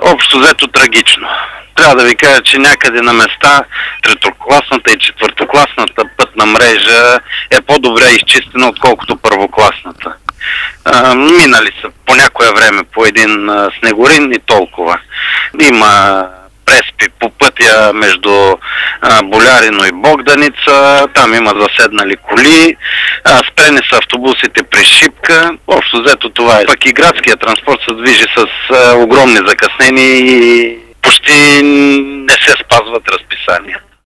Общо взето трагично. Трябва да ви кажа, че някъде на места третокласната и четвъртокласната пътна мрежа е по-добре изчистена, отколкото първокласната. Минали са по някое време по един снегорин и толкова. Има преспи по пътя между Болярино и Богданица, там има заседнали коли, спрени са автобусите при Шипка. Общо взето това е. Пък и градският транспорт се движи с огромни закъснения и почти не се спазват разписания.